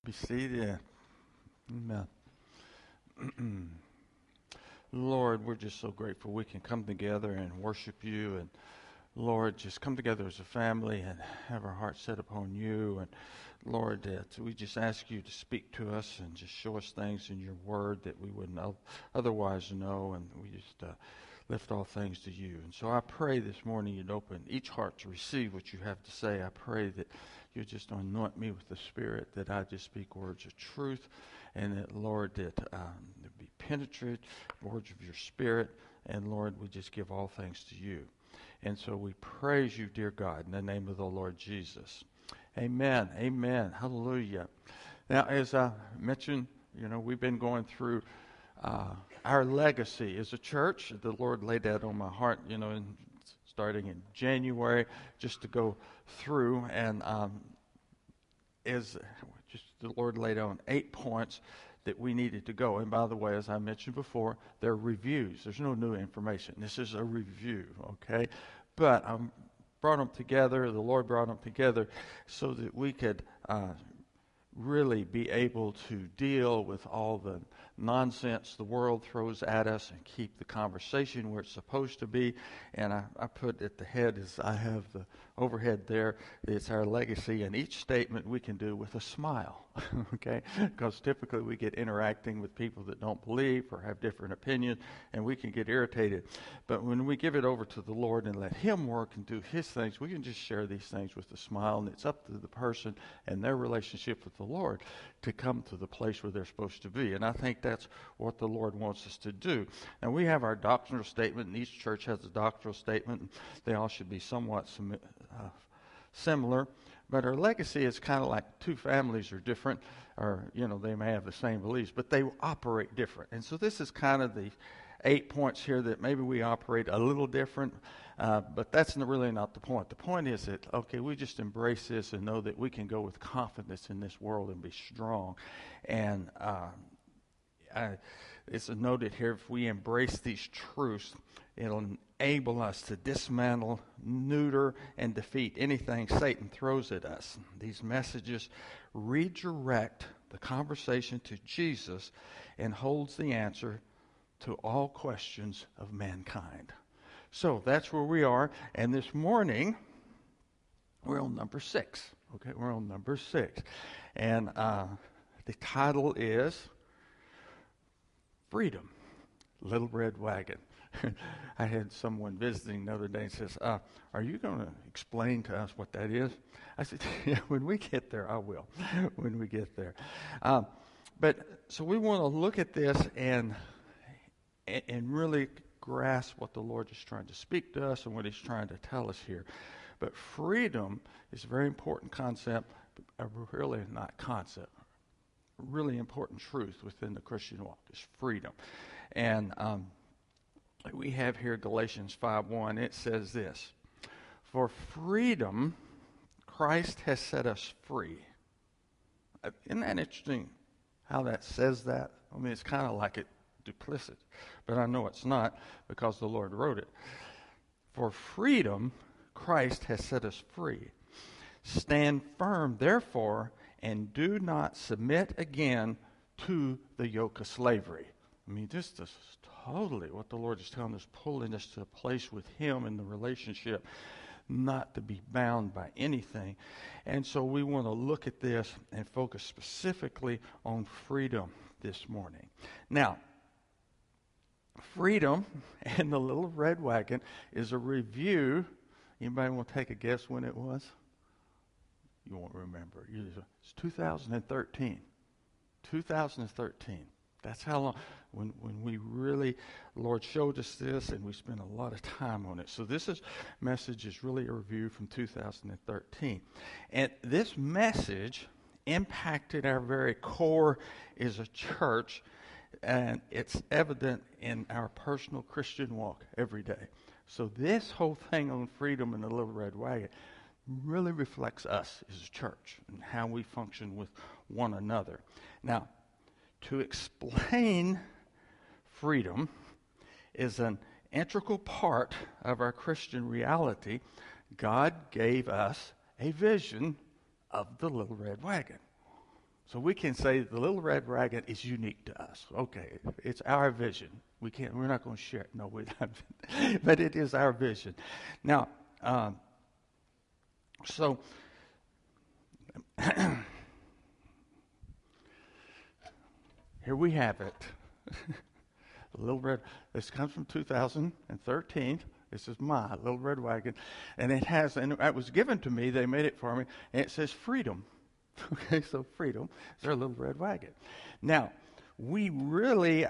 Be seated. Amen. Lord, we're just so grateful we can come together and worship you. And Lord, just come together as a family and have our hearts set upon you. And Lord, we just ask you to speak to us and just show us things in your word that we wouldn't otherwise know. And we just lift all things to you. And so I pray this morning you'd open each heart to receive what you have to say. I pray that you just anoint me with the Spirit, that I just speak words of truth, and that, Lord, that there be penetrated words of your Spirit. And, Lord, we just give all things to you. And so we praise you, dear God, in the name of the Lord Jesus. Amen. Amen. Hallelujah. Now, as I mentioned, we've been going through our legacy as a church. The Lord laid that on my heart, starting in January, just to go through. And as just the Lord laid on 8 points that we needed to go. And by the way, as I mentioned before, they're reviews. There's no new information. This is a review, okay? But I brought them together. The Lord brought them together so that we could really be able to deal with all the nonsense the world throws at us and keep the conversation where it's supposed to be. And I put at the head, as I have the overhead there, it's our legacy, and each statement we can do with a smile, okay? Because typically we get interacting with people that don't believe or have different opinions, and we can get irritated. But when we give it over to the Lord and let Him work and do His things, we can just share these things with a smile, and it's up to the person and their relationship with the Lord to come to the place where they're supposed to be. And I think that's what the Lord wants us to do. And we have our doctrinal statement, and each church has a doctrinal statement, and they all should be somewhat similar. But our legacy is kind of like two families are different, or, they may have the same beliefs, but they operate different. And so this is kind of the 8 points here that maybe we operate a little different, but that's really not the point. The point is that, okay, we just embrace this and know that we can go with confidence in this world and be strong. And it's noted here, if we embrace these truths, it'll enable us to dismantle, neuter, and defeat anything Satan throws at us. These messages redirect the conversation to Jesus and holds the answer to all questions of mankind. So that's where we are. And this morning, we're on number 6. Okay, we're on number 6. And the title is Freedom, Little Red Wagon. I had someone visiting the other day and says, are you going to explain to us what that is? I said, yeah, when we get there, I will, when we get there. But so we want to look at this and really grasp what the Lord is trying to speak to us and what He's trying to tell us here. But freedom is a very important concept, really not concept, really important truth within the Christian walk is freedom. And we have here Galatians 5:1. It says this: for freedom, Christ has set us free. Isn't that interesting how that says that? I mean, it's kind of like it duplicit, but I know it's not because the Lord wrote it. For freedom, Christ has set us free. Stand firm, therefore, and do not submit again to the yoke of slavery. I mean, this is totally what the Lord is telling us, pulling us to a place with Him in the relationship, not to be bound by anything. And so we want to look at this and focus specifically on freedom this morning. Now, freedom and the Little Red Wagon is a review. Anybody want to take a guess when it was? You won't remember. It's 2013. 2013. That's how long, when we really, the Lord showed us this, and we spent a lot of time on it. So this message is really a review from 2013. And this message impacted our very core as a church, and it's evident in our personal Christian walk every day. So this whole thing on freedom and the Little Red Wagon really reflects us as a church and how we function with one another. Now, to explain freedom is an integral part of our Christian reality. God gave us a vision of the Little Red Wagon. So we can say the Little Red Wagon is unique to us. Okay, it's our vision. We're not going to share it. No, we're not. But it is our vision. Now, so here we have it. The Little Red. This comes from 2013. This is my Little Red Wagon, and it was given to me. They made it for me, and it says freedom. Okay, so freedom is our Little Red Wagon. Now, we really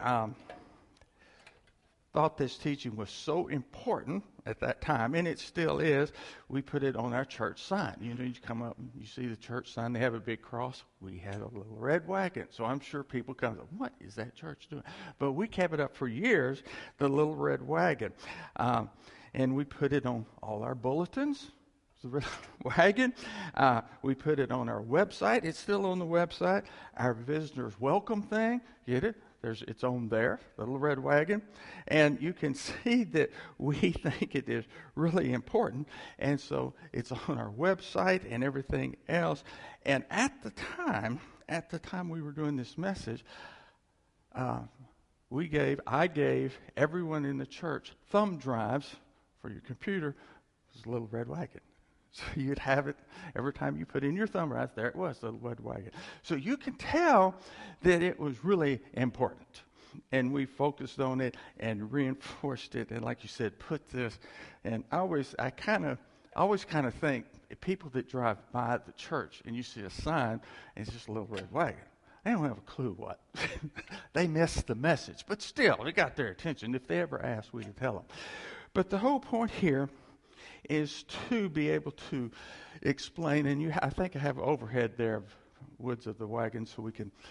thought this teaching was so important at that time, and it still is. We put it on our church sign. You know, you come up and you see the church sign. They have a big cross. We had a Little Red Wagon. So I'm sure people come and say, what is that church doing? But we kept it up for years, the Little Red Wagon. And we put it on all our bulletins. The wagon. We put it on our website. It's still on the website. Our visitors welcome thing. Get it? It's on there, the Little Red Wagon. And you can see that we think it is really important. And so it's on our website and everything else. And at the time we were doing this message, I gave everyone in the church thumb drives for your computer. It was a Little Red Wagon. So you'd have it every time you put in your thumb drive. There it was, the Little Red Wagon. So you can tell that it was really important. And we focused on it and reinforced it. And like you said, put this. And I always kind of think people that drive by the church and you see a sign and it's just a Little Red Wagon, they don't have a clue what. They missed the message. But still, it got their attention. If they ever asked, we could tell them. But the whole point here is to be able to explain, and I think I have an overhead there of woods of the wagon, so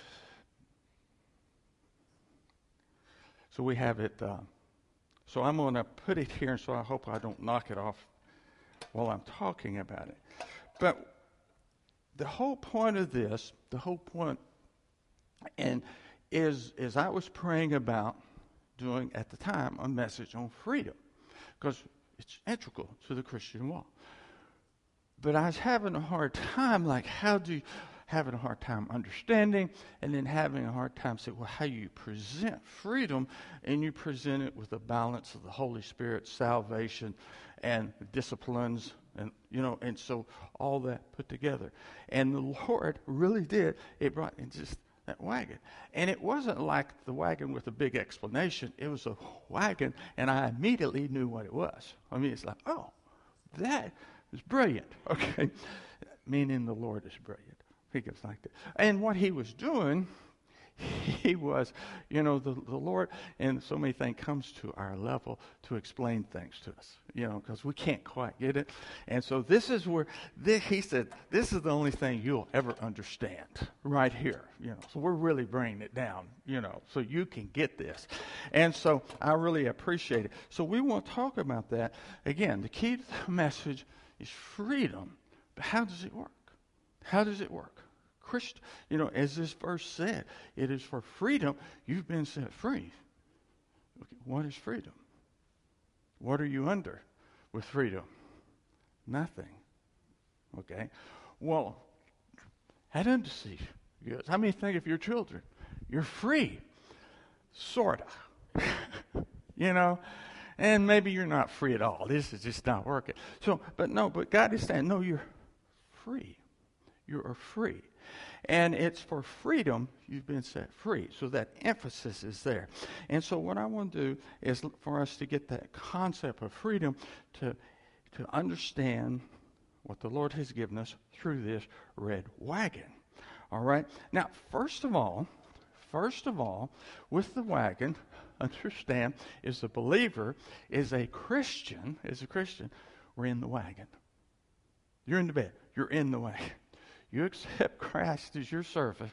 we have it. So I'm going to put it here, so I hope I don't knock it off while I'm talking about it. But the whole point of this, and is I was praying about doing at the time a message on freedom, because it's integral to the Christian walk. But I was having a hard time, having a hard time understanding, and then having a hard time saying, well, how you present freedom, and you present it with a balance of the Holy Spirit, salvation, and disciplines, and so all that put together. And the Lord really did. It brought in just that wagon. And it wasn't like the wagon with a big explanation. It was a wagon, and I immediately knew what it was. I mean, it's like, oh, that is brilliant. Okay. Meaning the Lord is brilliant. He goes like that. And what he was doing, he was, the Lord, and so many things comes to our level to explain things to us, because we can't quite get it. And so this is where, he said, this is the only thing you'll ever understand right here, So we're really bringing it down, so you can get this. And so I really appreciate it. So we want to talk about that. Again, the key to the message is freedom. But how does it work? How does it work? As this verse said, it is for freedom. You've been set free. Okay, what is freedom? What are you under with freedom? Nothing. Okay. Well, that doesn't deceive you. How many think of your children? You're free. Sort of. And maybe you're not free at all. This is just not working. But God is saying, no, you're free. You are free. And it's for freedom you've been set free. So that emphasis is there. And so what I want to do is for us to get that concept of freedom to understand what the Lord has given us through this red wagon. All right? Now, first of all, with the wagon, understand, is a believer, is a Christian, we're in the wagon. You're in the bed. You're in the wagon. You accept Christ as your servant,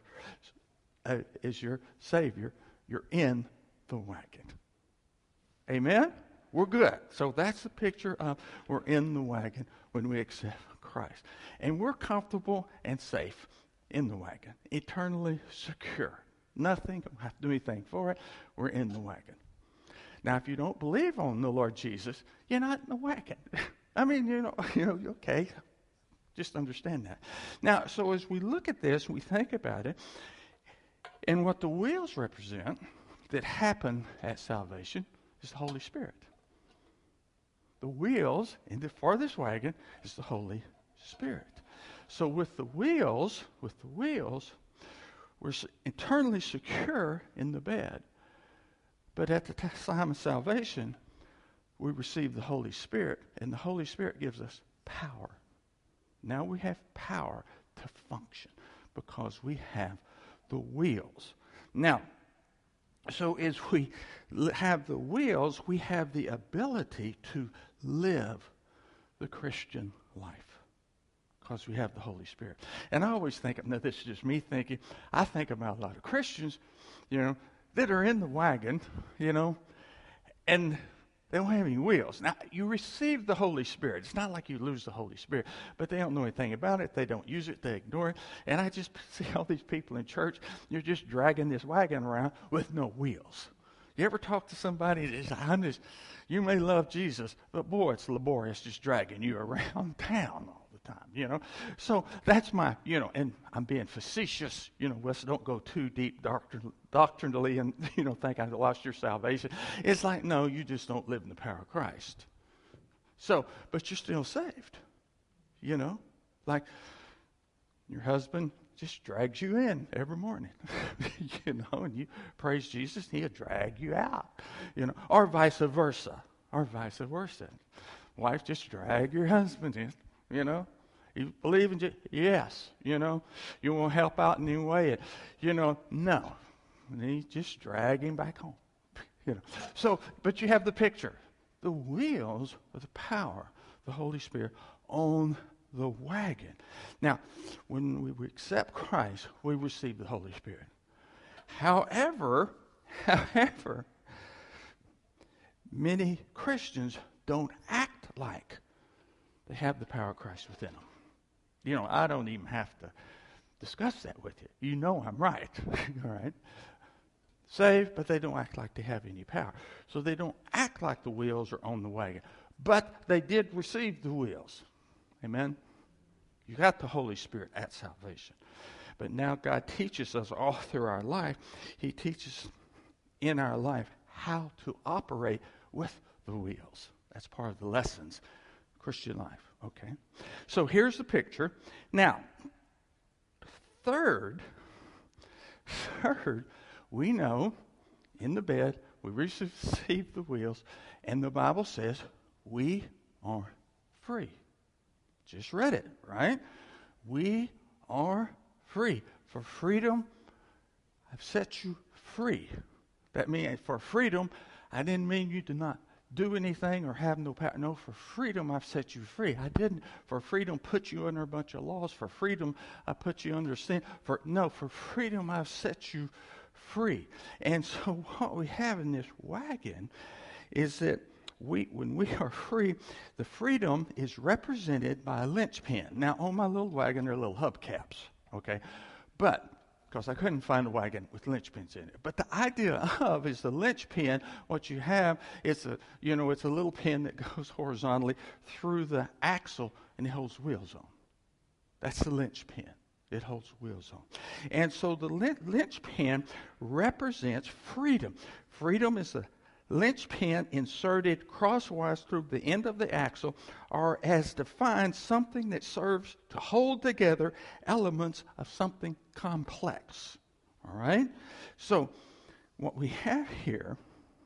as your Savior, you're in the wagon. Amen? We're good. So that's the picture of we're in the wagon when we accept Christ. And we're comfortable and safe in the wagon, eternally secure. Nothing, don't have to do anything for it. We're in the wagon. Now, if you don't believe on the Lord Jesus, you're not in the wagon. I mean, okay. Just understand that. Now, so as we look at this, we think about it, and what the wheels represent that happen at salvation is the Holy Spirit. The wheels in the farthest wagon is the Holy Spirit. So with the wheels, we're eternally secure in the bed. But at the time of salvation, we receive the Holy Spirit, and the Holy Spirit gives us power. Now we have power to function because we have the wheels. Now, so as we have the wheels, we have the ability to live the Christian life because we have the Holy Spirit. And I always think, now this is just me thinking, I think about a lot of Christians, that are in the wagon, and they don't have any wheels. Now, you receive the Holy Spirit. It's not like you lose the Holy Spirit, but they don't know anything about it. They don't use it. They ignore it. And I just see all these people in church, you're just dragging this wagon around with no wheels. You ever talk to somebody that is, you may love Jesus, but boy, it's laborious just dragging you around town all the time, So that's my, and I'm being facetious, let's don't go too deep doctrinally and, think I lost your salvation. It's like, no, you just don't live in the power of Christ. So, but you're still saved, like your husband just drags you in every morning, and you praise Jesus, and he'll drag you out, or vice versa, Wife, just drag your husband in, You believe in Jesus? Yes, You won't help out in any way, no. And he just drag him back home, So, but you have the picture. The wheels are the power, the Holy Spirit on the wagon. Now, when we accept Christ, we receive the Holy Spirit. However, many Christians don't act like they have the power of Christ within them. I don't even have to discuss that with you. I'm right. All right? Saved, but they don't act like they have any power. So they don't act like the wheels are on the wagon. But they did receive the wheels. Amen? You got the Holy Spirit at salvation. But now God teaches us all through our life. He teaches in our life how to operate with the wheels. That's part of the lessons, Christian life. Okay? So here's the picture. Now, third, we know in the bed we receive the wheels, and the Bible says we are free. Just read it, right? We are free. For freedom, I've set you free. That means for freedom, I didn't mean you to not do anything or have no power. No, for freedom, I've set you free. I didn't, for freedom, put you under a bunch of laws. For freedom, I put you under sin. For freedom, I've set you free. And so what we have in this wagon is that when we are free, the freedom is represented by a linchpin. Now, on my little wagon, there are little hubcaps, okay? But, because I couldn't find a wagon with linchpins in it. But the idea of is the linchpin, what you have, it's a little pin that goes horizontally through the axle, and it holds wheels on. That's the linchpin. It holds wheels on. And so the linchpin represents freedom. Freedom is the linchpin inserted crosswise through the end of the axle, or as defined, something that serves to hold together elements of something complex. All right? So what we have here,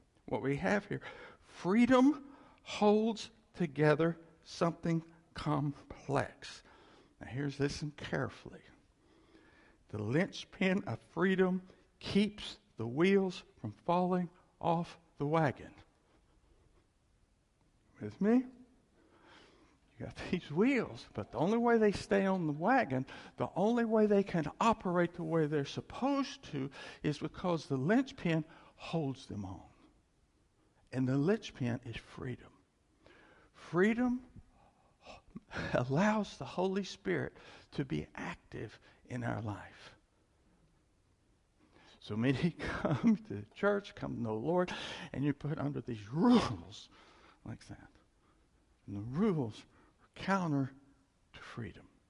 freedom holds together something complex. Now listen carefully. The linchpin of freedom keeps the wheels from falling off the wagon. With me? You got these wheels, but the only way they stay on the wagon, the only way they can operate the way they're supposed to is because the linchpin holds them on. And the linchpin is freedom. Freedom allows the Holy Spirit to be active in our life. So many come to church, come to know the Lord, and you're put under these rules like that. And the rules are counter to freedom.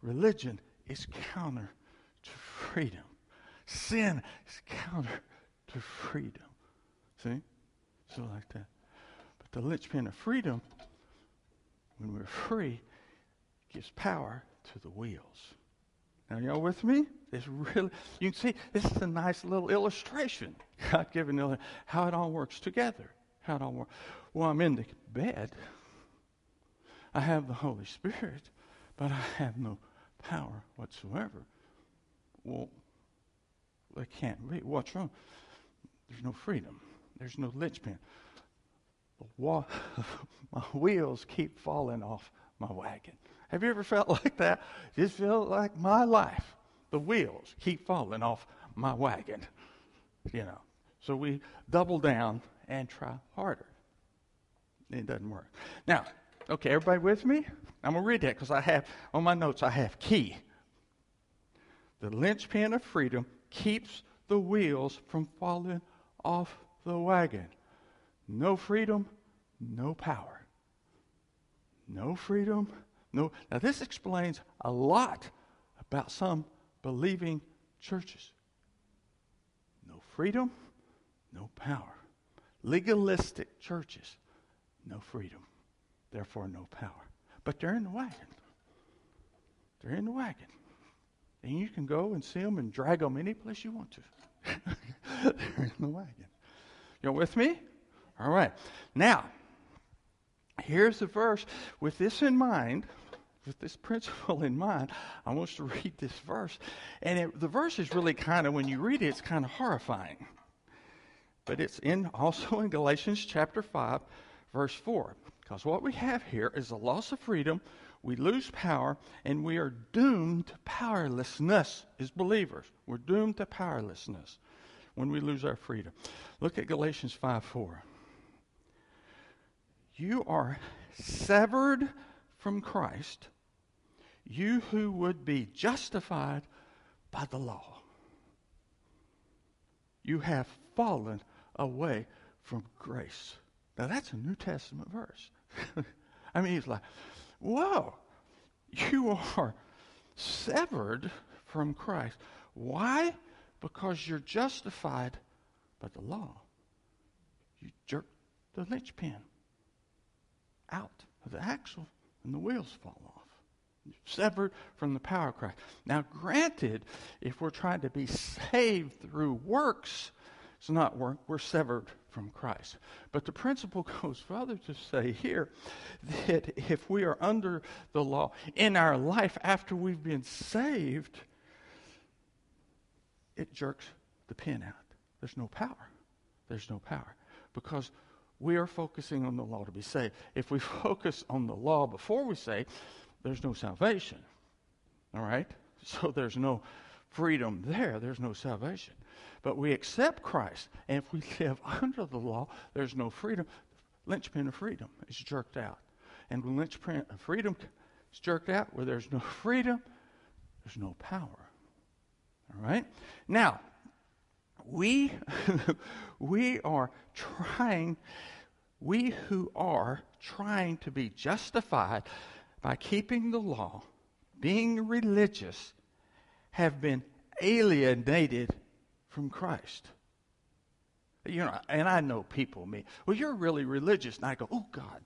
Religion is counter to freedom. Sin is counter to freedom. See? So like that. But the linchpin of freedom, when we're free, gives power to the wheels. Now, y'all with me? It's really, you can see, this is a nice little illustration. God giving how it all works together. How it all works. Well, I'm in the bed. I have the Holy Spirit, but I have no power whatsoever. Well, they can't be. What's wrong? There's no freedom. There's no linchpin. My wheels keep falling off my wagon. Have you ever felt like that? Just feel like my life, the wheels keep falling off my wagon. So we double down and try harder. It doesn't work. Now, okay, everybody with me? I'm going to read that because I have, on my notes, I have key. The linchpin of freedom keeps the wheels from falling off the wagon. No freedom, no power. No freedom, no. Now, this explains a lot about some believing churches. No freedom, no power. Legalistic churches, no freedom. Therefore, no power. But they're in the wagon. They're in the wagon. And you can go and see them and drag them any place you want to. They're in the wagon. You with me? All right. Now, here's the verse. With this in mind, with this principle in mind, I want you to read this verse. And the verse is really kind of, when you read it, it's kind of horrifying. But it's also in Galatians chapter 5, verse 4. Because what we have here is a loss of freedom, we lose power, and we are doomed to powerlessness as believers. We're doomed to powerlessness when we lose our freedom. Look at Galatians 5:4. You are severed from Christ, you who would be justified by the law. You have fallen away from grace. Now that's a New Testament verse. I mean, it's like, whoa, you are severed from Christ. Why? Because you're justified by the law. You jerk the linchpin out of the axle and the wheels fall off. You're severed from the power of Christ. Now, granted, if we're trying to be saved through works, it's not work. We're severed from Christ. But the principle goes further to say here that if we are under the law in our life after we've been saved, it jerks the pin out. There's no power. There's no power. Because we are focusing on the law to be saved. If we focus on the law before we say, there's no salvation. All right? So there's no freedom there. There's no salvation. But we accept Christ, and if we live under the law, there's no freedom. Linchpin of freedom is jerked out. And when linchpin of freedom is jerked out, where there's no freedom, there's no power. All right? Now, we who are trying to be justified by keeping the law, being religious, have been alienated from Christ. And I know people mean, well, you're really religious. And I go, oh, God.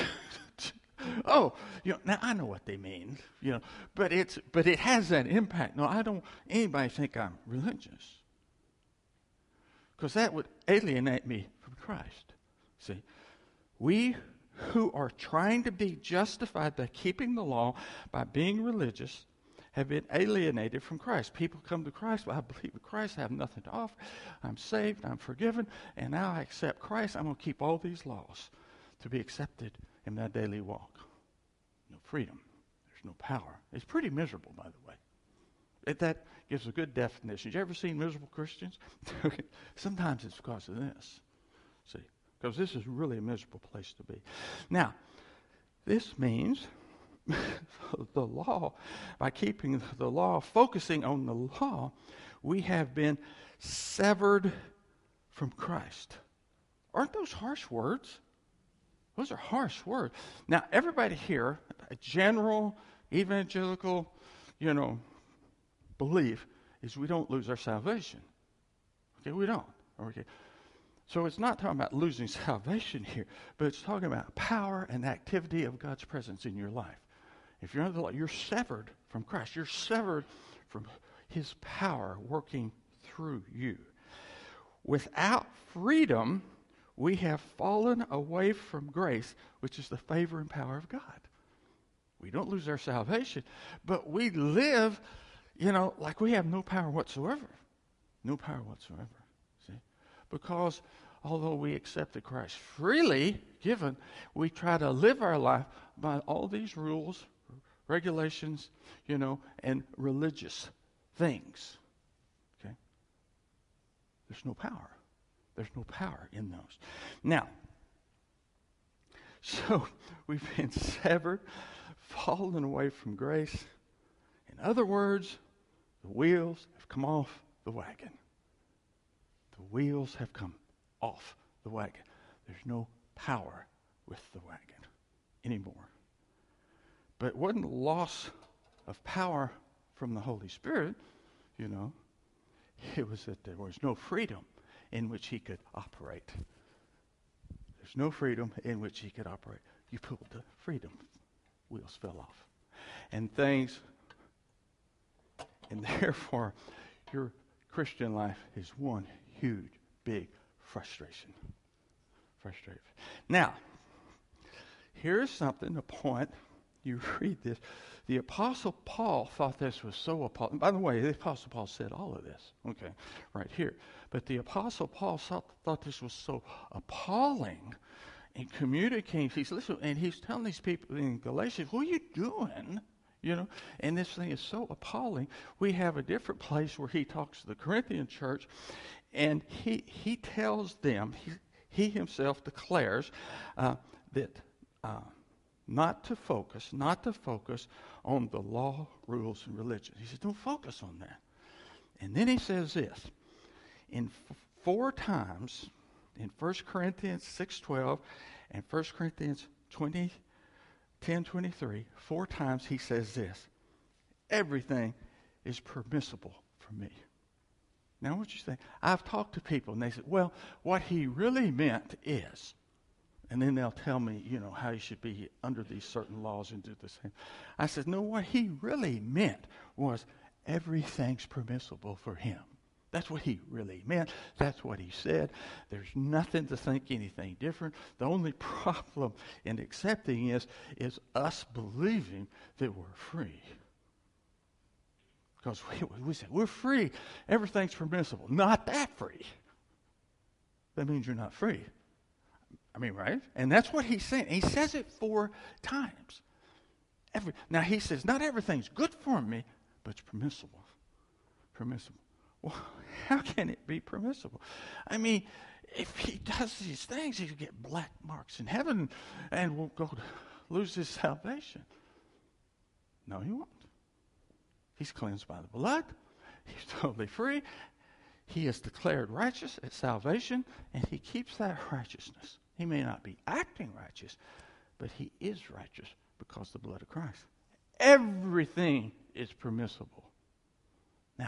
Now I know what they mean, but it has that impact. No, I don't anybody think I'm religious. Because that would alienate me from Christ. See, we who are trying to be justified by keeping the law, by being religious, have been alienated from Christ. People come to Christ, well, I believe in Christ, I have nothing to offer. I'm saved, I'm forgiven, and now I accept Christ. I'm going to keep all these laws to be accepted in my daily walk. No freedom. There's no power. It's pretty miserable, by the way. That gives a good definition. You ever seen miserable Christians? Sometimes it's because of this. See, because this is really a miserable place to be. Now, this means the law, by keeping the law, focusing on the law, we have been severed from Christ. Aren't those harsh words? Those are harsh words. Now, everybody here, a general, evangelical, belief is we don't lose our salvation. Okay, we don't. Okay. So it's not talking about losing salvation here, but it's talking about power and activity of God's presence in your life. If you're under the law, you're severed from Christ. You're severed from his power working through you. Without freedom, we have fallen away from grace, which is the favor and power of God. We don't lose our salvation, but we live, like we have no power whatsoever. No power whatsoever. See? Because although we accepted Christ freely given, we try to live our life by all these rules, regulations, and religious things. Okay? There's no power. There's no power in those. Now, so we've been severed, fallen away from grace. In other words, the wheels have come off the wagon. The wheels have come off the wagon. There's no power with the wagon anymore. But it wasn't loss of power from the Holy Spirit, It was that there was no freedom in which he could operate. There's no freedom in which he could operate. You pulled the freedom. Wheels fell off. And therefore, your Christian life is one huge, big frustration. Now, here's something, a point. You read this. The Apostle Paul thought this was so appalling. By the way, the Apostle Paul said all of this, okay, right here. But the Apostle Paul thought this was so appalling in communicating. He's telling these people in Galatians, what are you doing? And this thing is so appalling. We have a different place where he talks to the Corinthian church, and he tells them, he himself declares that not to focus on the law, rules, and religion. He says, don't focus on that. And then he says this, in 4 times, in 1 Corinthians 6:12 and 1 Corinthians 10:23, 4 times he says this, everything is permissible for me. Now what you think? I've talked to people and they said, well, what he really meant is, and then they'll tell me, how you should be under these certain laws and do the same. I said, no, what he really meant was everything's permissible for him. That's what he really meant. That's what he said. There's nothing to think anything different. The only problem in accepting is us believing that we're free. Because we say, we're free. Everything's permissible. Not that free. That means you're not free. Right? And that's what he's saying. He says it 4 times. Now he says, not everything's good for me, but it's permissible. Permissible. Well, how can it be permissible? If he does these things, he'll get black marks in heaven and will go to lose his salvation. No, he won't. He's cleansed by the blood. He's totally free. He is declared righteous at salvation, and he keeps that righteousness. He may not be acting righteous, but he is righteous because of the blood of Christ. Everything is permissible. Now,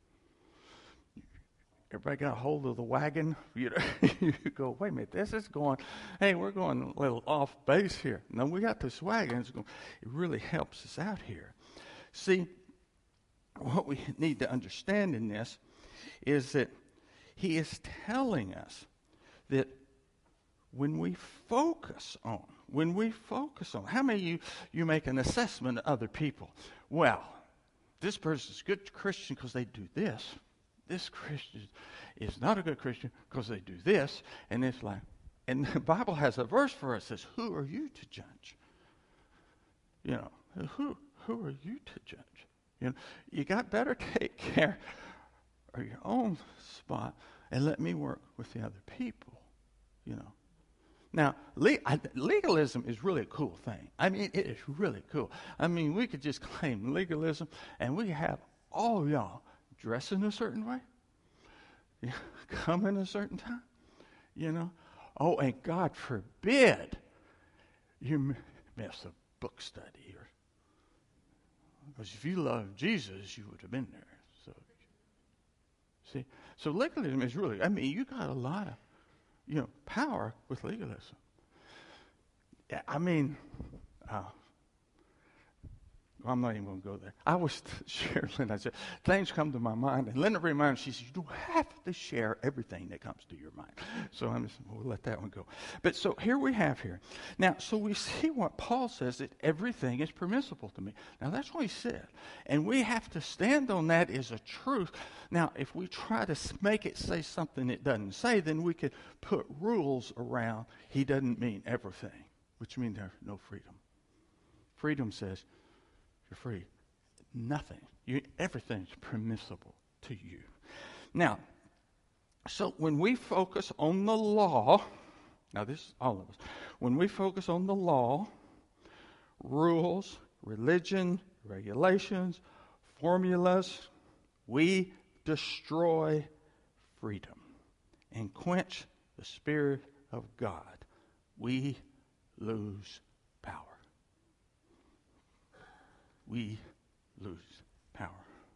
everybody got a hold of the wagon? You go, wait a minute, this is going, hey, we're going a little off base here. No, we got this wagon. It really helps us out here. See, what we need to understand in this is that he is telling us that when we focus on, how many of you make an assessment of other people? Well, this person's a good Christian because they do this. This Christian is not a good Christian because they do this. And it's like, and the Bible has a verse for us that says, who are you to judge? Who are you to judge? You got better take care of your own spot and let me work with the other people, Now, legalism is really a cool thing. It is really cool. We could just claim legalism and we have all y'all dress in a certain way, come in a certain time, Oh, and God forbid you miss a book study or Because if you loved Jesus, you would have been there. So, see, so legalism is really, I mean, you got a lot of, power with legalism. Yeah, I mean, I'm not even going to go there. I was sharing, Linda, I said, things come to my mind. And Linda reminded me, she said, you don't have to share everything that comes to your mind. So we'll let that one go. But so here we have here. Now, so we see what Paul says, that everything is permissible to me. Now, that's what he said. And we have to stand on that as a truth. Now, if we try to make it say something it doesn't say, then we could put rules around he doesn't mean everything, which means there's no freedom. Freedom says, you're free. Nothing. Everything's permissible to you. Now, so when we focus on the law, now this is all of us, when we focus on the law, rules, religion, regulations, formulas, we destroy freedom and quench the Spirit of God. We lose power. We lose power.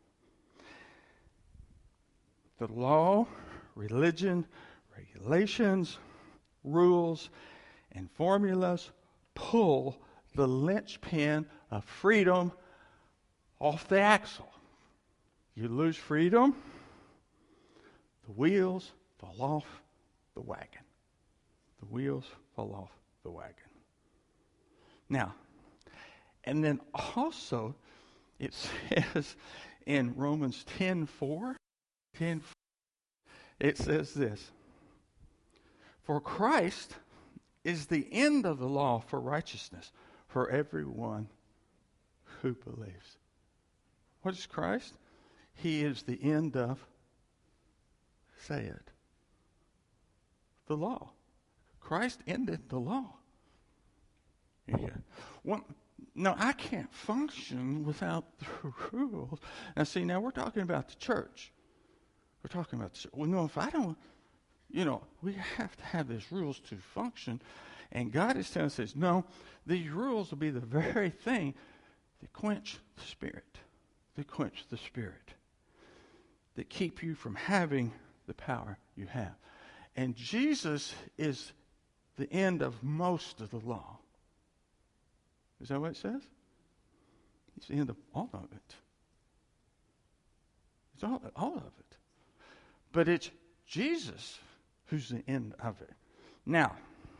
The law, religion, regulations, rules, and formulas pull the linchpin of freedom off the axle. You lose freedom, the wheels fall off the wagon. The wheels fall off the wagon. Now, and then also, it says in Romans 10:4, it says this, for Christ is the end of the law for righteousness for everyone who believes. What is Christ? He is the end of, say it, the law. Christ ended the law. Yeah. No, I can't function without the rules. Now, see, now we're talking about the church. We're talking about the church. Well, no, if I don't, we have to have these rules to function. And God is telling us, no, these rules will be the very thing that quench the Spirit. That quench the Spirit. That keep you from having the power you have. And Jesus is the end of most of the law. Is that what it says? It's the end of all of it. It's all of it. But it's Jesus who's the end of it. Now,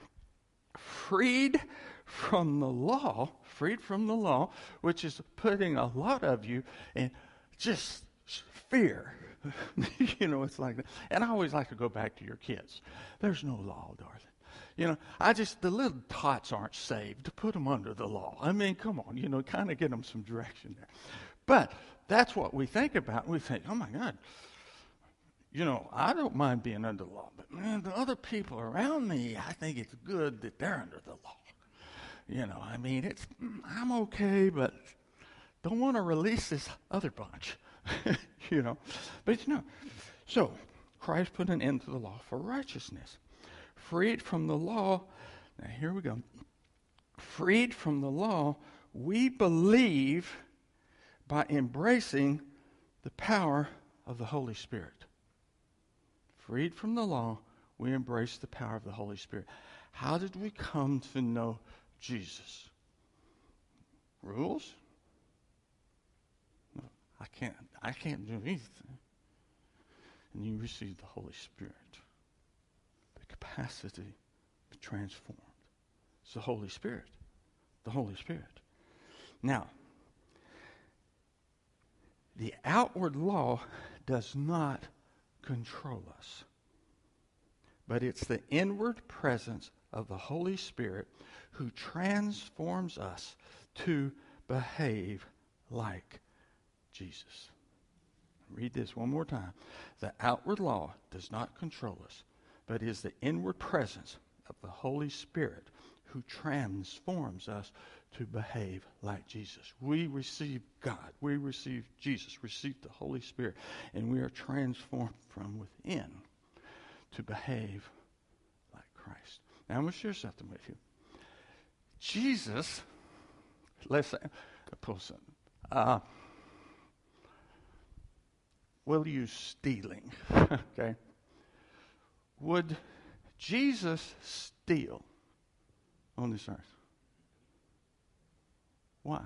freed from the law, which is putting a lot of you in just fear. It's like that. And I always like to go back to your kids. There's no law, darling. The little tots aren't saved to put them under the law. I mean, come on, kind of get them some direction there. But that's what we think about. We think, oh my God, I don't mind being under the law, but man, the other people around me, I think it's good that they're under the law. I'm okay, but don't want to release this other bunch, But so Christ put an end to the law for righteousness. Freed from the law, now here we go. Freed from the law, we believe by embracing the power of the Holy Spirit. Freed from the law, we embrace the power of the Holy Spirit. How did we come to know Jesus? Rules? No, I can't do anything. And you receive the Holy Spirit. Capacity to be transformed. It's the Holy Spirit. The Holy Spirit. Now, the outward law does not control us, but it's the inward presence of the Holy Spirit who transforms us to behave like Jesus. Read this one more time. The outward law does not control us, but is the inward presence of the Holy Spirit who transforms us to behave like Jesus. We receive God. We receive Jesus, receive the Holy Spirit, and we are transformed from within to behave like Christ. Now, I'm going to share something with you. Jesus, let's say, we'll use stealing. Okay. Would Jesus steal on this earth? Why?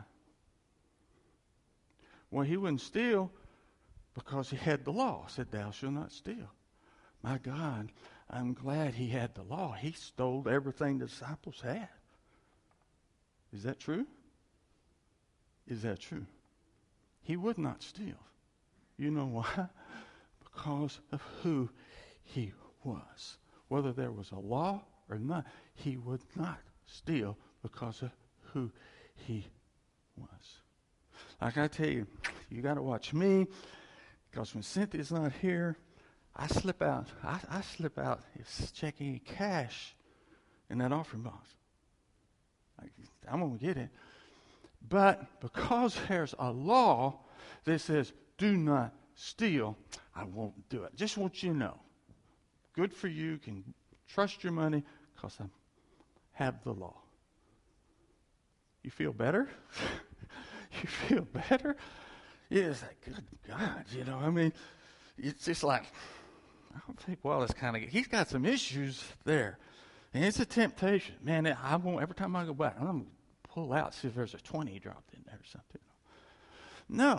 Well, he wouldn't steal because he had the law. Said, thou shalt not steal. My God, I'm glad he had the law. He stole everything the disciples had. Is that true? Is that true? He would not steal. You know why? Because of who he was. Whether there was a law or not, he would not steal because of who he was. Like I tell you, you got to watch me, because when Cynthia's not here, I slip out. I slip out checking cash in that offering box. I'm going to get it. But because there's a law that says, do not steal, I won't do it. Just want you to know. Good for you. Can trust your money because I have the law. You feel better? You feel better? It's like, good God, I mean, it's just like, I don't think Wallace he's got some issues there. And it's a temptation. Man, I won't, every time I go back, I'm going to pull out, see if there's a 20 dropped in there or something. No.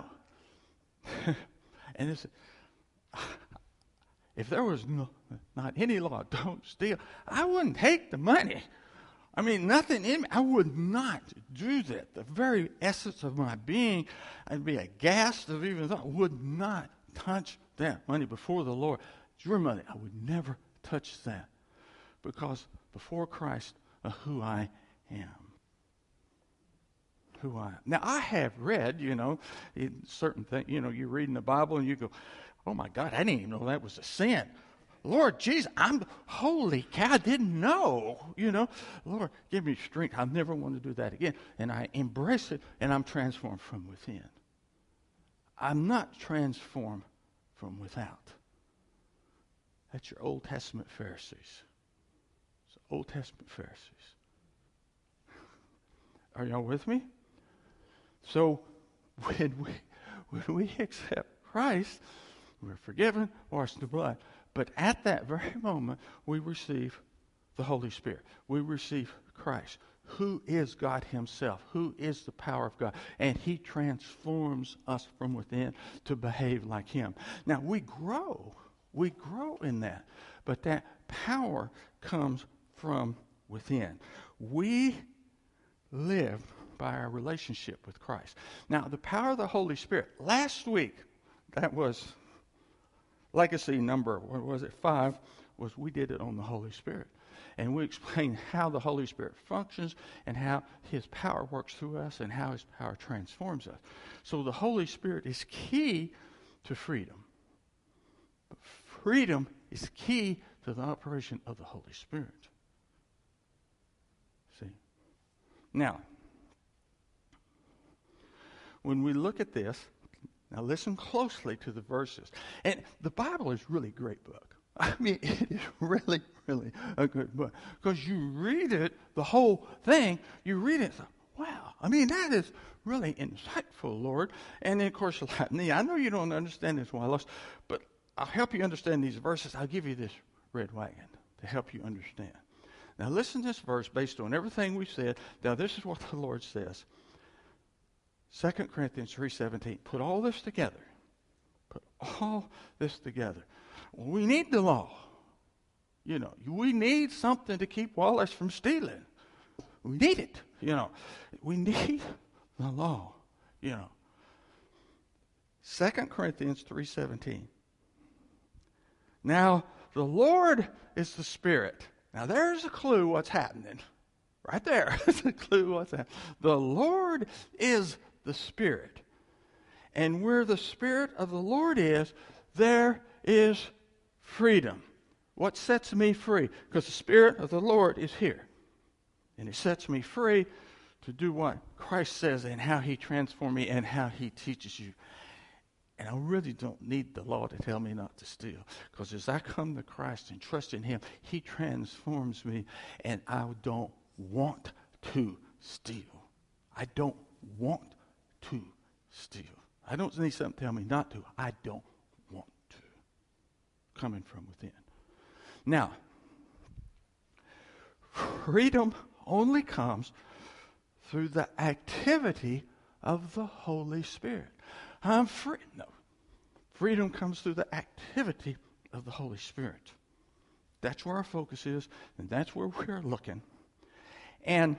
And if there was not any law, don't steal, I wouldn't take the money. I mean, nothing in me. I would not do that. The very essence of my being, I'd be aghast of even thought, would not touch that money before the Lord. It's your money. I would never touch that. Because before Christ, who I am. Who I am. Now, I have read, certain things, you're reading the Bible and you go, oh my God, I didn't even know that was a sin. Lord Jesus, holy cow, I didn't know, Lord, give me strength. I never want to do that again. And I embrace it, and I'm transformed from within. I'm not transformed from without. That's your Old Testament Pharisees. It's Old Testament Pharisees. Are y'all with me? So when we accept Christ, we're forgiven, washed in the blood. But at that very moment, we receive the Holy Spirit. We receive Christ, who is God himself, who is the power of God. And he transforms us from within to behave like him. Now, we grow in that. But that power comes from within. We live by our relationship with Christ. Now, the power of the Holy Spirit. Last week, that was legacy number, 5, was we did it on the Holy Spirit. And we explained how the Holy Spirit functions and how his power works through us and how his power transforms us. So the Holy Spirit is key to freedom. But freedom is key to the operation of the Holy Spirit. See? Now, when we look at this, now listen closely to the verses. And the Bible is really a great book. I mean, it is really, really a good book. Because you read it, the whole thing, you read it, wow. I mean, that is really insightful, Lord. And then, of course, I know you don't understand this one, but I'll help you understand these verses. I'll give you this red wagon to help you understand. Now, listen to this verse based on everything we said. Now, this is what the Lord says. 2 Corinthians 3:17. Put all this together. Put all this together. We need the law. We need something to keep Wallace from stealing. We need it. We need the law. 2 Corinthians 3:17. Now, the Lord is the Spirit. Now, there's a clue what's happening. Right there. There's a clue what's happening. The Lord is the Spirit. And where the Spirit of the Lord is, there is freedom. What sets me free? Because the Spirit of the Lord is here. And it sets me free to do what Christ says and how he transforms me and how he teaches you. And I really don't need the law to tell me not to steal. Because as I come to Christ and trust in him, he transforms me. And I don't want to steal. I don't want to steal. I don't need something to tell me not to. I don't want to. Coming from within. Now, freedom only comes through the activity of the Holy Spirit. I'm free. No. Freedom comes through the activity of the Holy Spirit. That's where our focus is, and that's where we're looking. And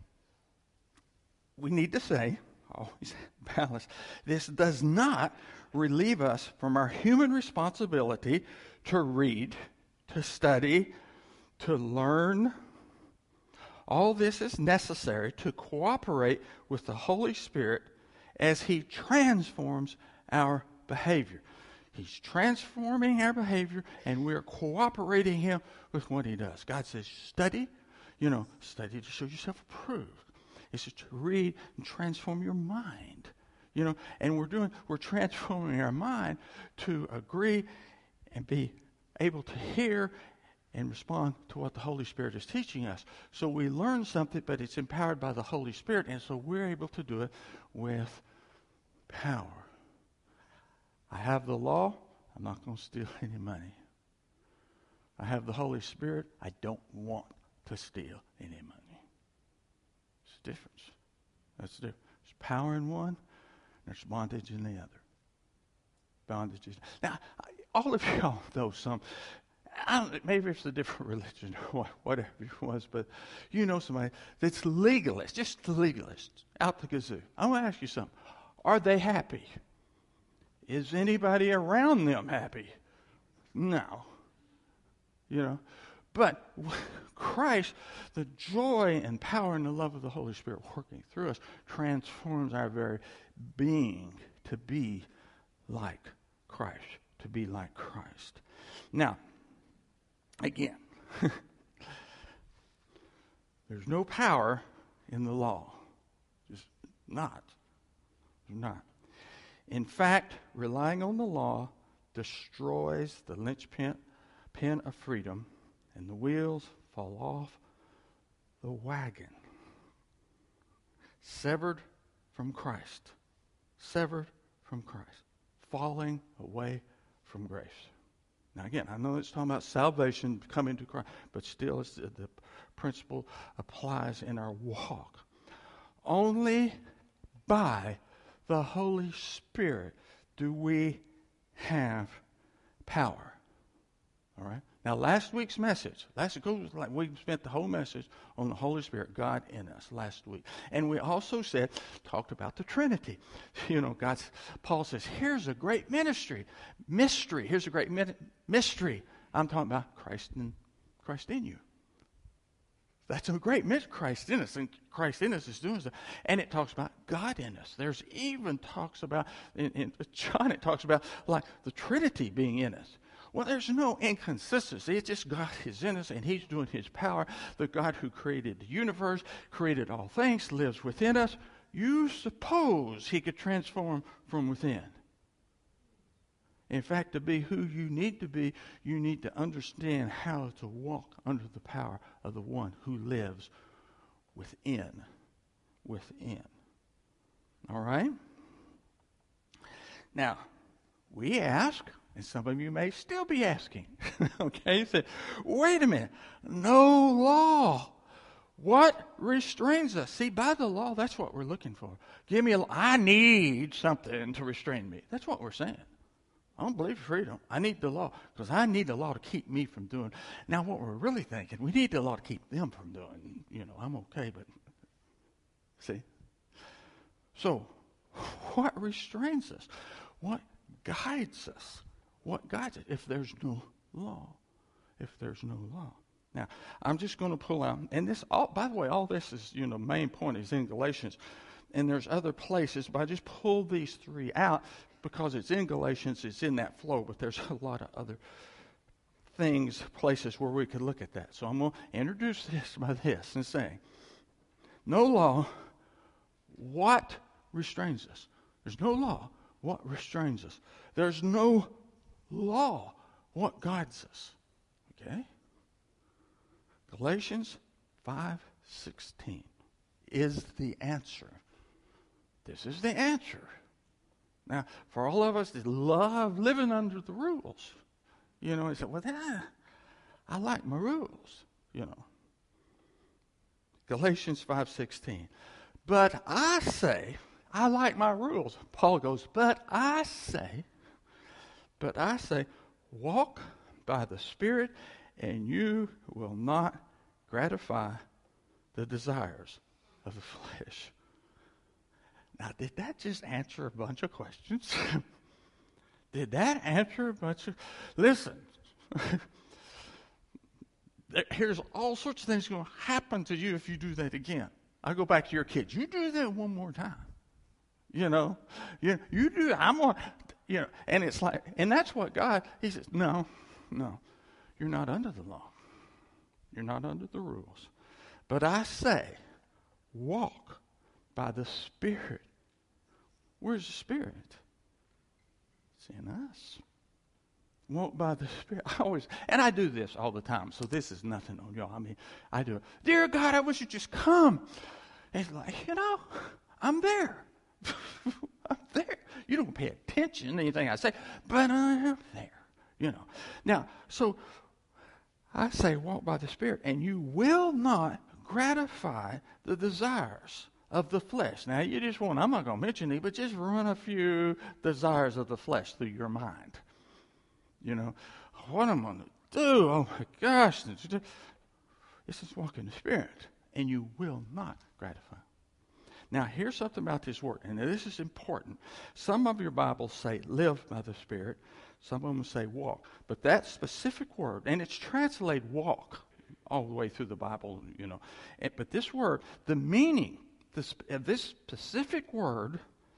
we need to say, always balance, this does not relieve us from our human responsibility to read, to study, to learn. All this is necessary to cooperate with the Holy Spirit as He transforms our behavior. He's transforming our behavior, and we're cooperating Him with what He does. God says, study, study to show yourself approved. It's to read and transform your mind, and we're transforming our mind to agree and be able to hear and respond to what the Holy Spirit is teaching us. So we learn something, but it's empowered by the Holy Spirit, and so we're able to do it with power. I have the law. I'm not going to steal any money. I have the Holy Spirit. I don't want to steal any money. It's a difference. That's the difference. There's power in one, and there's bondage in the other. Bondage is... Now, all of y'all know some... maybe it's a different religion or whatever it was, but you know somebody that's legalist, just legalist, out the kazoo. I want to ask you something. Are they happy? Is anybody around them happy? No. But Christ, the joy and power and the love of the Holy Spirit working through us transforms our very being to be like Christ, to be like Christ. Now, again, there's no power in the law. Just not. There's not. In fact, relying on the law destroys the linchpin of freedom, and the wheels fall off the wagon. Severed from Christ. Severed from Christ. Falling away from grace. Now again, I know it's talking about salvation, coming to Christ, but still the principle applies in our walk. Only by the Holy Spirit do we have power. All right? Now, last week's message, we spent the whole message on the Holy Spirit, God in us, last week. And we also talked about the Trinity. Paul says, here's a great mystery. Here's a great mystery. I'm talking about Christ in you. That's a great mystery, Christ in us. And Christ in us is doing stuff. And it talks about God in us. There's even talks about, in John, it talks about like the Trinity being in us. Well, there's no inconsistency. It's just God is in us, and He's doing His power. The God who created the universe, created all things, lives within us. You suppose He could transform from within. In fact, to be who you need to be, you need to understand how to walk under the power of the one who lives within. Within. All right? Now, we ask... And some of you may still be asking, okay? You say, wait a minute, no law. What restrains us? See, by the law, that's what we're looking for. I need something to restrain me. That's what we're saying. I don't believe in freedom. I need the law because I need the law to keep me from doing. Now, what we're really thinking, we need the law to keep them from doing. I'm okay, but see? So, what restrains us? What guides us? What guides it if there's no law? If there's no law. Now, I'm just going to pull out, and this, by the way, all this is, main point is in Galatians, and there's other places, but I just pulled these three out because it's in Galatians, it's in that flow, but there's a lot of other places where we could look at that. So I'm going to introduce this by this and saying, no law, what restrains us? There's no law, what restrains us? There's no law, what guides us? Okay? Galatians 5:16 is the answer. This is the answer. Now, for all of us that love living under the rules, you know, he said, well, I like my rules, you know. Galatians 5:16. But I say, I like my rules. Paul goes, but I say, walk by the Spirit, and you will not gratify the desires of the flesh. Now, did that just answer a bunch of questions? Did that answer a bunch of... Listen, here's all sorts of things going to happen to you if you do that again. I go back to your kids. You do that one more time. You know, you do. I'm going. You know, and it's like, and that's what God. He says, no, you're not under the law. You're not under the rules. But I say, walk by the Spirit. Where's the Spirit? It's in us. Walk by the Spirit. I do this all the time, so this is nothing on y'all. I mean, I do it. Dear God, I wish you'd just come. And it's like, you know, I'm there. I'm there. You don't pay attention to anything I say, but I am there. You know. Now, so I say, walk by the Spirit, and you will not gratify the desires of the flesh. Now, you just want, I'm not going to mention it, but just run a few desires of the flesh through your mind. You know, what am I going to do? Oh, my gosh. This is walk in the Spirit, and you will not gratify. Now, here's something about this word, and this is important. Some of your Bibles say live by the Spirit. Some of them say walk. But that specific word, and it's translated walk all the way through the Bible, you know. But this word, the meaning of this specific word,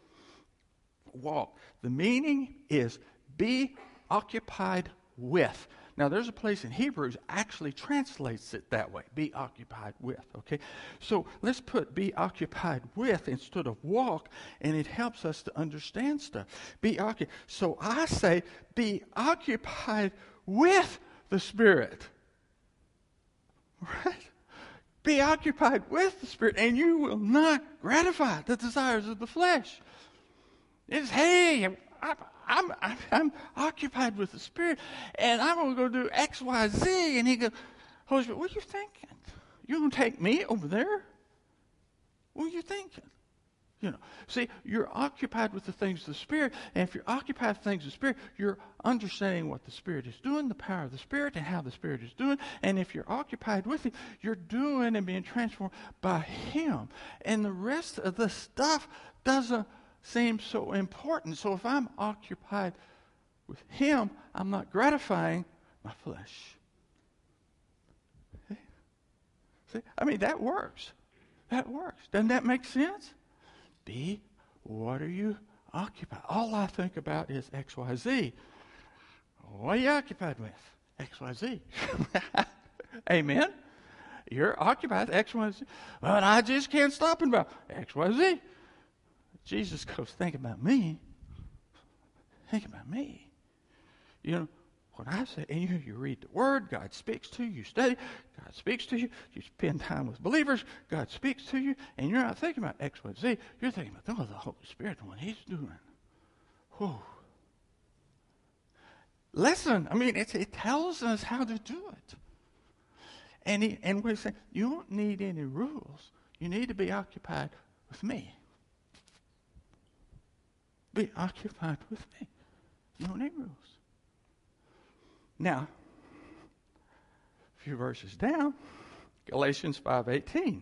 walk, the meaning is be occupied with. Now, there's a place in Hebrews actually translates it that way, be occupied with, okay? So let's put be occupied with instead of walk, and it helps us to understand stuff. So I say be occupied with the Spirit, right? Be occupied with the Spirit, and you will not gratify the desires of the flesh. It's, hey, I'm occupied with the Spirit, and I'm going to go do X, Y, Z. And he goes, Holy Spirit, what are you thinking? You going to take me over there? What are you thinking? You know, see, you're occupied with the things of the Spirit, and if you're occupied with the things of the Spirit, you're understanding what the Spirit is doing, the power of the Spirit, and how the Spirit is doing. And if you're occupied with Him, you're doing and being transformed by Him. And the rest of the stuff doesn't seem so important. So if I'm occupied with Him, I'm not gratifying my flesh. See? I mean, that works. That works. Doesn't that make sense? What are you occupied? All I think about is X, Y, Z. What are you occupied with? X, Y, Z. Amen? You're occupied with X, Y, Z. But I just can't stop and about X, Y, Z. Jesus goes, think about me. Think about me. You know, what I say, and you read the Word, God speaks to you, you study, God speaks to you, you spend time with believers, God speaks to you, and you're not thinking about X, Y, Z, you're thinking about the Holy Spirit and what He's doing. Whew. Listen, I mean, it tells us how to do it. And we're saying, you don't need any rules. You need to be occupied with me. Be occupied with me. You don't need rules. Now, a few verses down, Galatians 5:18.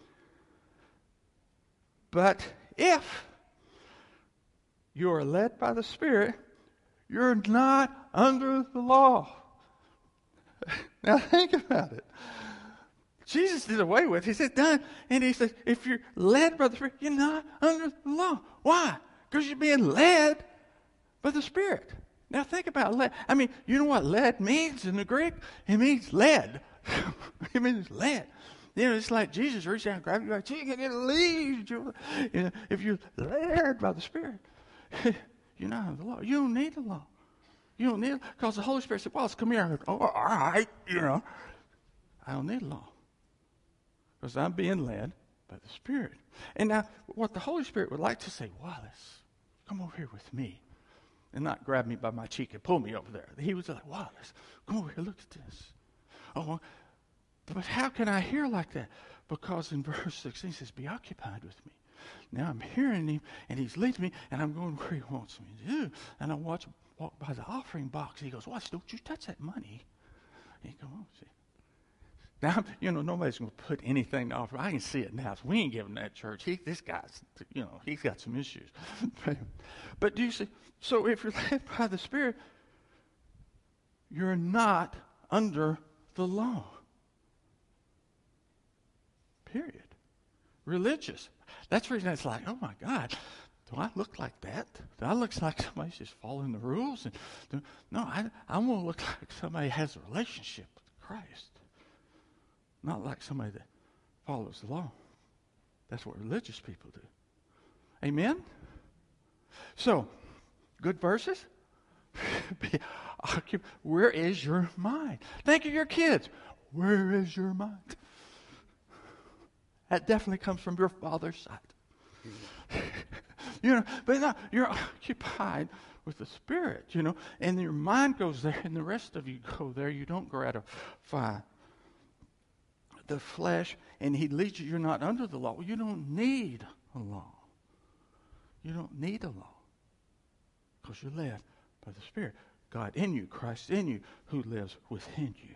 But if you are led by the Spirit, you're not under the law. Now think about it. Jesus did away with it. He said, done. And he said, if you're led by the Spirit, you're not under the law. Why? Because you're being led by the Spirit. Now think about led. I mean, you know what led means in the Greek? It means led. It means led. You know, it's like Jesus reached out and grabbed you by the cheek and it leads you. You know, if you're led by the Spirit, you're not under the law. You don't need the law. You don't need it because the Holy Spirit said, well, come here. I go, oh, all right, you know. I don't need law because I'm being led by the Spirit. And now what the Holy Spirit would like to say, Wallace, come over here with me. And not grab me by my cheek and pull me over there. He was like, Wallace, come over here, look at this. Oh, but how can I hear like that? Because in verse 16 it says, be occupied with me. Now I'm hearing him, and he's leading me, and I'm going where he wants me to do. And I walk by the offering box. He goes, watch, don't you touch that money. And he goes, oh, see. Now, nobody's going to put anything to offer. I can see it now. So we ain't giving that church. This guy's, he's got some issues. But do you see? So if you're led by the Spirit, you're not under the law. Period. Religious. That's the reason it's like, oh my God, do I look like that? Do I look like somebody's just following the rules? No, I want to look like somebody has a relationship with Christ. Not like somebody that follows the law. That's what religious people do. Amen? So, good verses. Where is your mind? Think of your kids. Where is your mind? That definitely comes from your father's side. But no, you're occupied with the Spirit, and your mind goes there, and the rest of you go there. You don't gratify the flesh, and he leads you. You're not under the law. Well, you don't need a law. You don't need a law because you're led by the Spirit. God in you, Christ in you, who lives within you.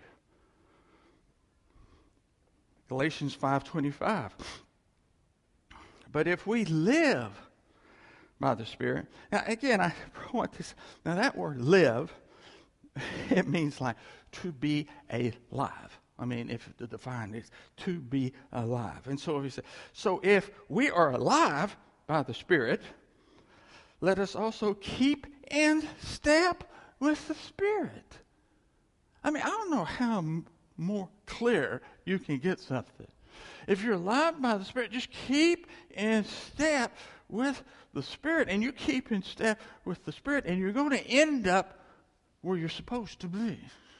Galatians 5:25. But if we live by the Spirit, now again, I want this. Now that word "live," it means like to be alive. I mean, if to define it, to be alive. And so if we are alive by the Spirit, let us also keep in step with the Spirit. I mean, I don't know how more clear you can get something. If you're alive by the Spirit, just keep in step with the Spirit. And you keep in step with the Spirit, and you're going to end up where you're supposed to be.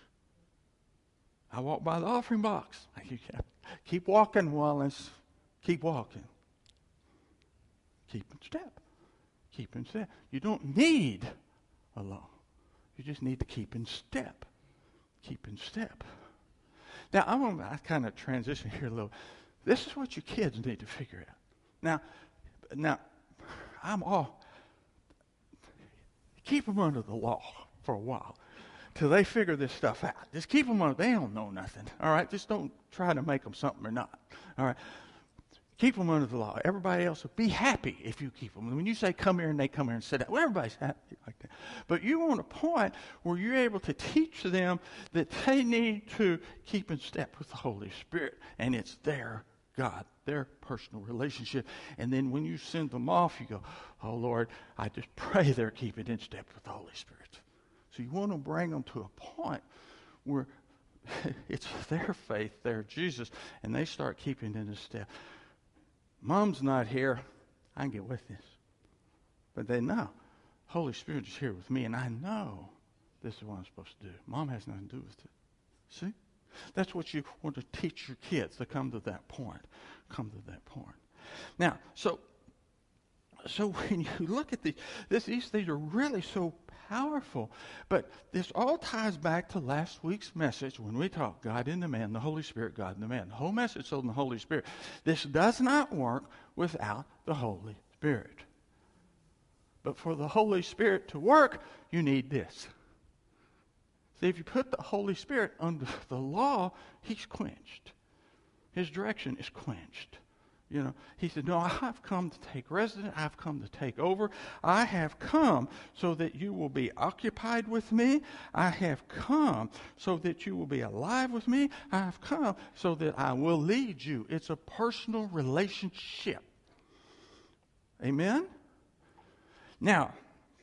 I walk by the offering box. Keep walking, Wallace. Keep walking. Keep in step. Keep in step. You don't need a law. You just need to keep in step. Keep in step. Now, I kind of transition here a little. This is what your kids need to figure out. Now, keep them under the law for a while. Till they figure this stuff out. Just keep them on. They don't know nothing. All right? Just don't try to make them something or not. All right? Keep them under the law. Everybody else will be happy if you keep them. When you say come here and they come here and sit down, well, everybody's happy like that. But you want a point where you're able to teach them that they need to keep in step with the Holy Spirit. And it's their God, their personal relationship. And then when you send them off, you go, oh, Lord, I just pray they're keeping in step with the Holy Spirit. So you want to bring them to a point where it's their faith, their Jesus, and they start keeping in the step. Mom's not here. I can get with this. But they know. Holy Spirit is here with me, and I know this is what I'm supposed to do. Mom has nothing to do with it. See? That's what you want to teach your kids, to come to that point. Come to that point. Now, so when you look at these things are really so powerful. But this all ties back to last week's message when we talked God in the man, the Holy Spirit, God in the man. The whole message on the Holy Spirit. This does not work without the Holy Spirit. But for the Holy Spirit to work, you need this. See, if you put the Holy Spirit under the law, he's quenched. His direction is quenched. He said, no, I've come to take residence. I've come to take over. I have come so that you will be occupied with me. I have come so that you will be alive with me. I have come so that I will lead you. It's a personal relationship. Amen? Now,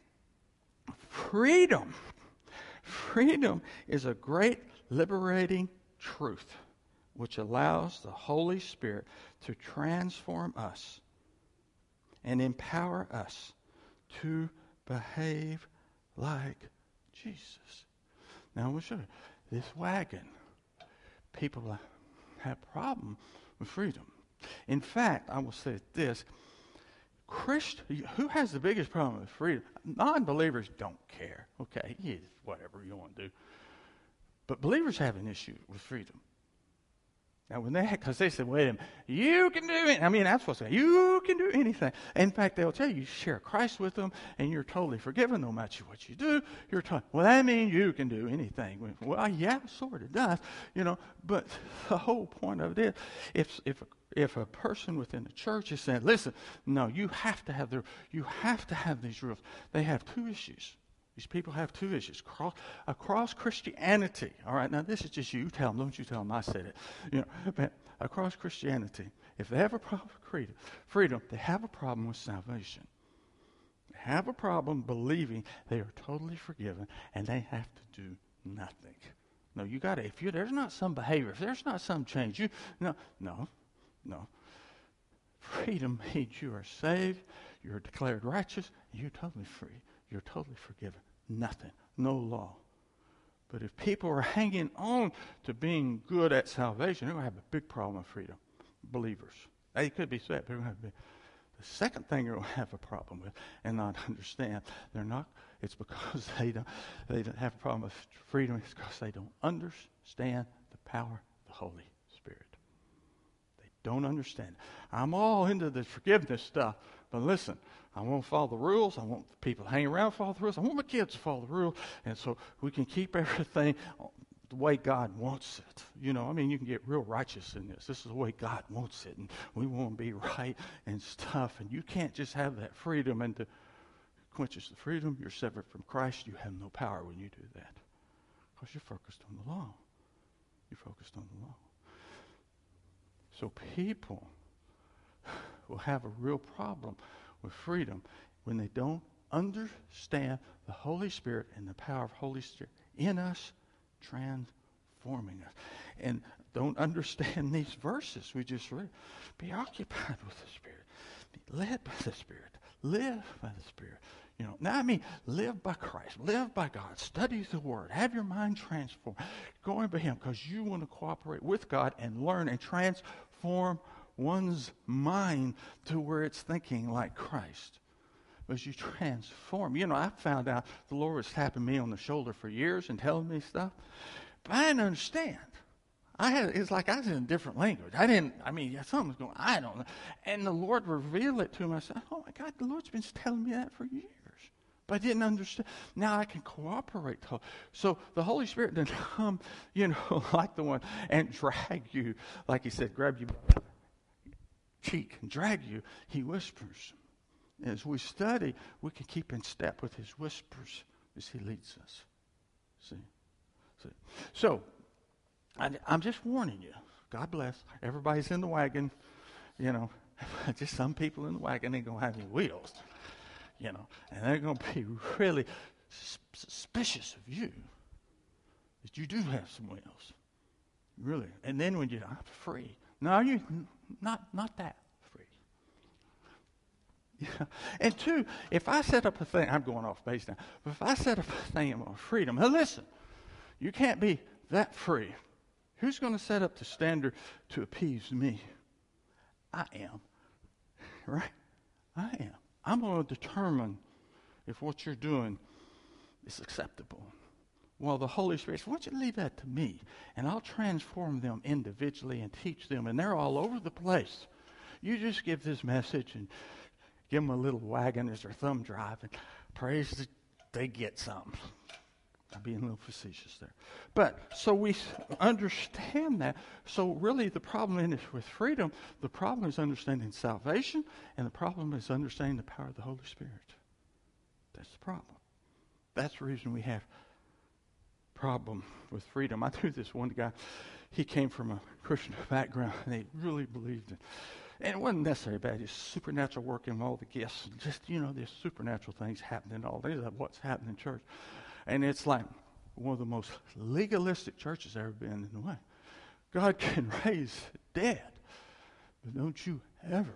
freedom. Freedom is a great liberating truth which allows the Holy Spirit to transform us and empower us to behave like Jesus. Now, I'm going to show you. This wagon, people have a problem with freedom. In fact, I will say this. Who has the biggest problem with freedom? Non-believers don't care. Okay, yeah, whatever you want to do. But believers have an issue with freedom. Now, because they said, wait a minute, you can do it. I mean, that's what's saying. You can do anything. In fact, they'll tell you share Christ with them, and you're totally forgiven no matter what you do. You're told, well, that means you can do anything. Well, yeah, sort of does, But the whole point of it is, if a person within the church is saying, listen, no, you have to have these rules. They have two issues. These people have two issues. Across Christianity, all right, now this is just you tell them, don't you tell them I said it. But across Christianity, if they have a problem with freedom, they have a problem with salvation. They have a problem believing they are totally forgiven and they have to do nothing. No, you got to, there's not some behavior, if there's not some change, no. Freedom means you are saved, you're declared righteous, and you're totally free. You're totally forgiven. Nothing. No law. But if people are hanging on to being good at salvation, they're going to have a big problem with freedom. Believers. They could be saved. They're going to have the second thing they're going to have a problem with and not understand, it's because they don't have a problem with freedom. It's because they don't understand the power of the Holy Spirit. They don't understand. I'm all into the forgiveness stuff, but listen, I want to follow the rules. I want the people hanging around to follow the rules. I want my kids to follow the rules. And so we can keep everything the way God wants it. You can get real righteous in this. This is the way God wants it. And we want to be right and stuff. And you can't just have that freedom and to quenches the freedom. You're severed from Christ. You have no power when you do that. Because you're focused on the law. You're focused on the law. So people will have a real problem with freedom when they don't understand the Holy Spirit and the power of Holy Spirit in us transforming us, and don't understand these verses we just read. Be occupied with the Spirit, be led by the Spirit, live by the Spirit. Now I mean, live by Christ, live by God, study the Word, have your mind transformed, going by Him, because you want to cooperate with God and learn and transform one's mind to where it's thinking like Christ. As you transform. I found out the Lord was tapping me on the shoulder for years and telling me stuff, but I didn't understand. It's like I was in a different language. Something was going, I don't know. And the Lord revealed it to me. I said, oh my God, the Lord's been telling me that for years. But I didn't understand. Now I can cooperate. So the Holy Spirit didn't come, like the one and drag you, like He said, grab you by the cheek and drag you. He whispers. As we study, we can keep in step with His whispers as He leads us. See? So, I'm just warning you. God bless. Everybody's in the wagon. Just some people in the wagon ain't going to have any wheels. And they're going to be really suspicious of you that you do have some wheels. Really. And then when you're free. No, you not that. Yeah. And two, if I set up a thing, I'm going off base now, but if I set up a thing on freedom, now listen, you can't be that free. Who's going to set up the standard to appease me? I am. Right? I am. I'm going to determine if what you're doing is acceptable. Well, the Holy Spirit says, why don't you leave that to me? And I'll transform them individually and teach them. And they're all over the place. You just give this message and give them a little wagon as their thumb drive, and praise that they get something. I'm being a little facetious there. But, so we understand that. So really the problem with freedom, the problem is understanding salvation, and the problem is understanding the power of the Holy Spirit. That's the problem. That's the reason we have problem with freedom. I knew this one guy, he came from a Christian background, and he really believed in. And it wasn't necessarily bad. Just supernatural working of all the gifts. And just, there's supernatural things happening. All these are what's happening in church. And it's like one of the most legalistic churches I've ever been in the way. God can raise the dead. But don't you ever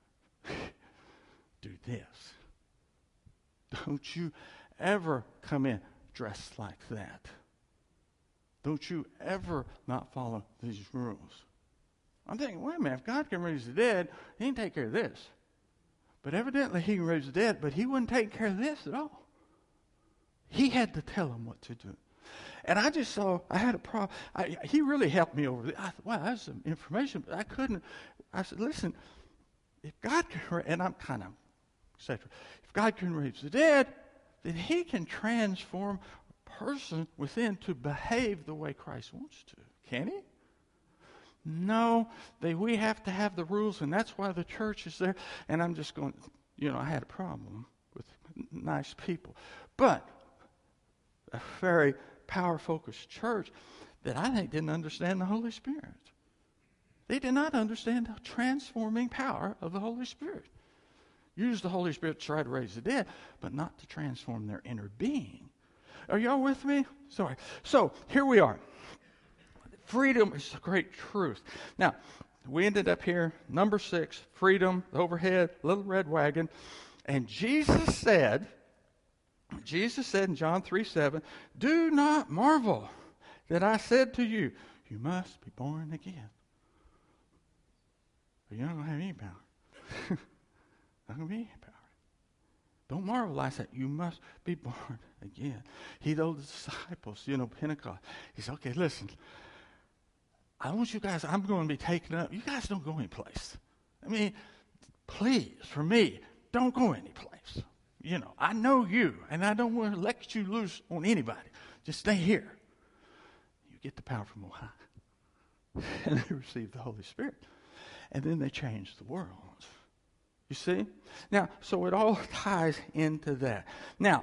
do this. Don't you ever come in dressed like that. Don't you ever not follow these rules. I'm thinking, wait a minute, if God can raise the dead, He can take care of this. But evidently he raised the dead, but he wasn't taking care of this at all. He had to tell them what to do. And I just saw, I had a problem. He really helped me over there. I thought, wow, that's some information, but I couldn't. I said, listen, if God can, and I'm kind of, etc. If God can raise the dead, then he can transform a person within to behave the way Christ wants to. Can he? No, we have to have the rules, and that's why the church is there. And I'm just going, I had a problem with nice people. But a very power-focused church that I think didn't understand the Holy Spirit. They did not understand the transforming power of the Holy Spirit. Use the Holy Spirit to try to raise the dead, but not to transform their inner being. Are y'all with me? Sorry. So, here we are. Freedom is a great truth. Now, we ended up here, number 6, freedom, the overhead, little red wagon. And Jesus said in John 3:7, do not marvel that I said to you, you must be born again. But you're not going to have any power. Not going to be any power. Don't marvel, I said, you must be born again. He told the disciples, Pentecost. He said, okay, listen, I want you guys, I'm going to be taken up. You guys don't go anyplace. I mean, please, for me, don't go anyplace. I know you, and I don't want to let you loose on anybody. Just stay here. You get the power from on high. And they receive the Holy Spirit. And then they change the world. You see? Now, so it all ties into that. Now,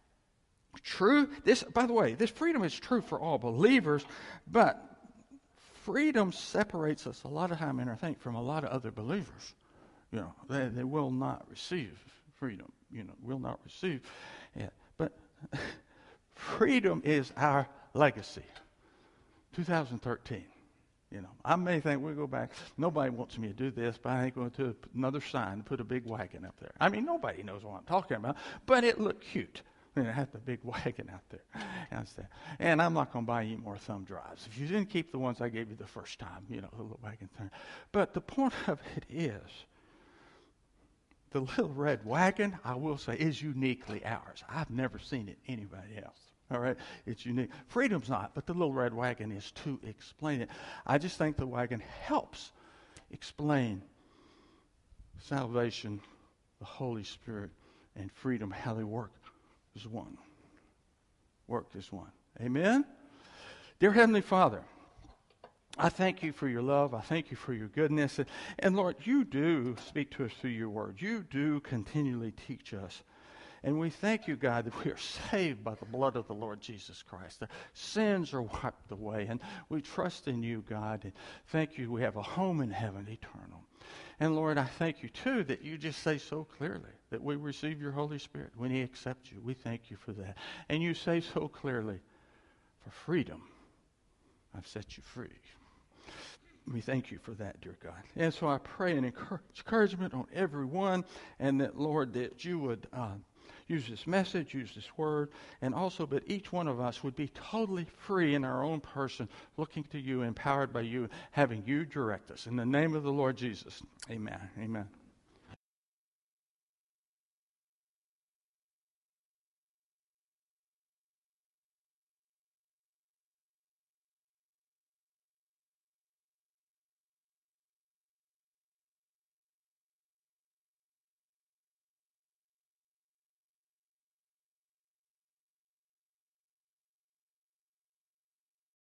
by the way, this freedom is true for all believers, but freedom separates us a lot of time, and I think, from a lot of other believers. They will not receive freedom. Will not receive it. But freedom is our legacy. 2013. I may think we'll go back. Nobody wants me to do this, but I ain't going to another sign and put a big wagon up there. I mean, nobody knows what I'm talking about, but it looked cute. I had the big wagon out there. And I'm not going to buy any more thumb drives. If you didn't keep the ones I gave you the first time, the little wagon thing. But the point of it is, the little red wagon, I will say, is uniquely ours. I've never seen it anybody else. All right? It's unique. Freedom's not, but the little red wagon is to explain it. I just think the wagon helps explain salvation, the Holy Spirit, and freedom, how they work as one. Work as one. Amen? Dear Heavenly Father, I thank you for your love. I thank you for your goodness. And Lord, you do speak to us through your word. You do continually teach us. And we thank you, God, that we are saved by the blood of the Lord Jesus Christ. The sins are wiped away. And we trust in you, God. And thank you, we have a home in heaven, eternal. And Lord, I thank you, too, that you just say so clearly that we receive your Holy Spirit when he accepts you. We thank you for that. And you say so clearly, for freedom, I've set you free. We thank you for that, dear God. And so I pray an encouragement on everyone, and that, Lord, that you would use this message, use this word, and also that each one of us would be totally free in our own person, looking to you, empowered by you, having you direct us. In the name of the Lord Jesus, amen. Amen.